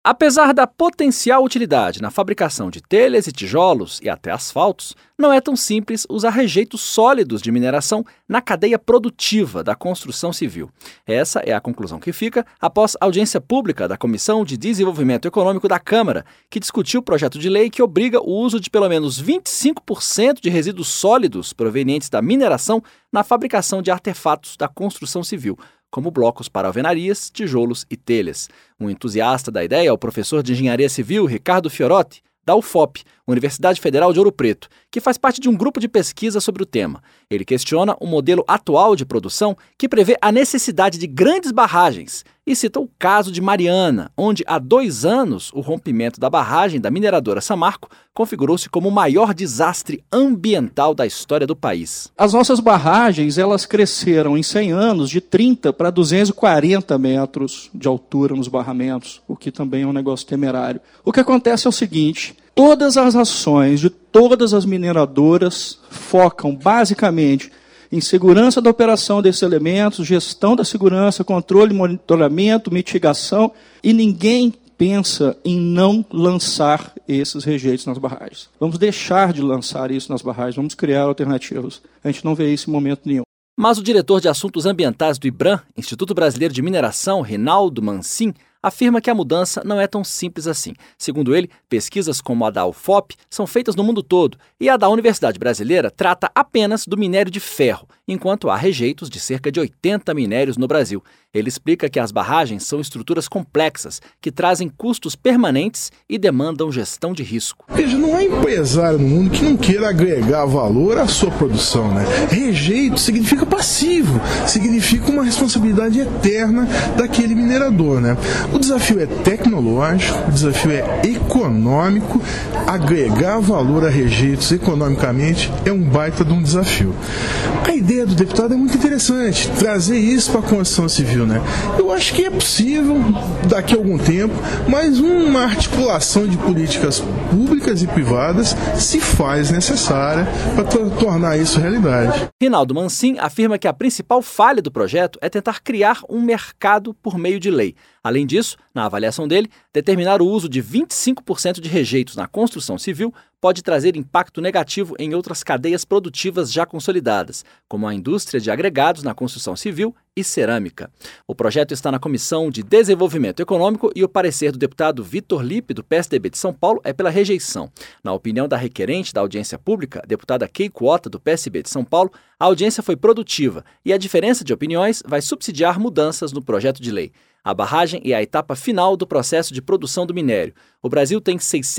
Apesar da potencial utilidade na fabricação de telhas e tijolos e até asfaltos, não é tão simples usar rejeitos sólidos de mineração na cadeia produtiva da construção civil. Essa é a conclusão que fica após audiência pública da Comissão de Desenvolvimento Econômico da Câmara, que discutiu o projeto de lei que obriga o uso de pelo menos 25% de resíduos sólidos provenientes da mineração na fabricação de artefatos da construção civil, como blocos para alvenarias, tijolos e telhas. Um entusiasta da ideia é o professor de Engenharia Civil, Ricardo Fiorotti, da UFOP, Universidade Federal de Ouro Preto, que faz parte de um grupo de pesquisa sobre o tema. Ele questiona o modelo atual de produção que prevê a necessidade de grandes barragens e cita o caso de Mariana, onde há 2 anos o rompimento da barragem da mineradora Samarco configurou-se como o maior desastre ambiental da história do país. As nossas barragens, elas cresceram em 100 anos de 30 para 240 metros de altura nos barramentos, o que também é um negócio temerário. O que acontece é o seguinte: todas as ações de todas as mineradoras focam basicamente em segurança da operação desses elementos, gestão da segurança, controle, monitoramento, mitigação, e ninguém pensa em não lançar esses rejeitos nas barragens. Vamos deixar de lançar isso nas barragens, vamos criar alternativas. A gente não vê isso em momento nenhum. Mas o diretor de Assuntos Ambientais do IBRAM, Instituto Brasileiro de Mineração, Reinaldo Mancin, afirma que a mudança não é tão simples assim. Segundo ele, pesquisas como a da UFOP são feitas no mundo todo e a da Universidade Brasileira trata apenas do minério de ferro, enquanto há rejeitos de cerca de 80 minérios no Brasil. Ele explica que as barragens são estruturas complexas que trazem custos permanentes e demandam gestão de risco. Veja, não há empresário no mundo que não queira agregar valor à sua produção, né? Rejeito significa passivo, significa uma responsabilidade eterna daquele minerador, né? O desafio é tecnológico, o desafio é econômico. Agregar valor a rejeitos economicamente é um baita de um desafio. A ideia do deputado é muito interessante, trazer isso para a construção civil, né? Eu acho que é possível, daqui a algum tempo, mas uma articulação de políticas públicas e privadas se faz necessária para tornar isso realidade. Reinaldo Mancin afirma que a principal falha do projeto é tentar criar um mercado por meio de lei. Além disso, na avaliação dele, determinar o uso de 25% de rejeitos na construção civil pode trazer impacto negativo em outras cadeias produtivas já consolidadas, como a indústria de agregados na construção civil e cerâmica. O projeto está na Comissão de Desenvolvimento Econômico e o parecer do deputado Vitor Lippe, do PSDB de São Paulo, é pela rejeição. Na opinião da requerente da audiência pública, deputada Keiko Ota, do PSB de São Paulo, a audiência foi produtiva e a diferença de opiniões vai subsidiar mudanças no projeto de lei. A barragem é a etapa final do processo de produção do minério. O Brasil tem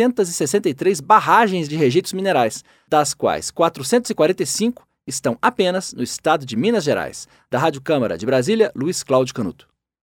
663 barragens de rejeitos minerais, das quais 445 estão apenas no estado de Minas Gerais. Da Rádio Câmara de Brasília, Luiz Cláudio Canuto.